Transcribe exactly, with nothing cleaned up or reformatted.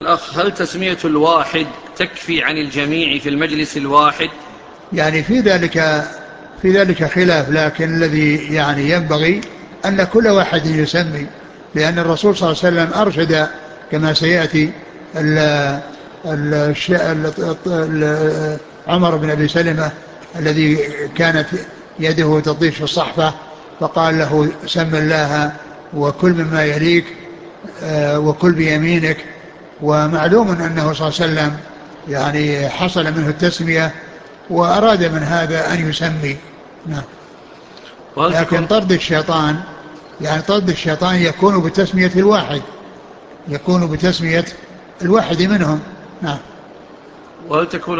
الأخ، هل تسمية الواحد تكفي عن الجميع في المجلس الواحد؟ يعني في ذلك في ذلك خلاف، لكن الذي يعني ينبغي أن كل واحد يسمي، لأن الرسول صلى الله عليه وسلم أرشد كما سيأتي ال ال ال ال عمر بن أبي سلمة الذي كانت يده تطيش في الصحفة، فقال له سم الله وكل مما يليك وكل بيمينك. ومعلوم أنه صلى الله عليه وسلم يعني حصل منه التسمية وأراد من هذا أن يسمي. نعم. وهل لكن تكون طرد الشيطان، يعني طرد الشيطان يكون بتسمية الواحد، يكون بتسمية الواحد منهم. نعم. وهل تكون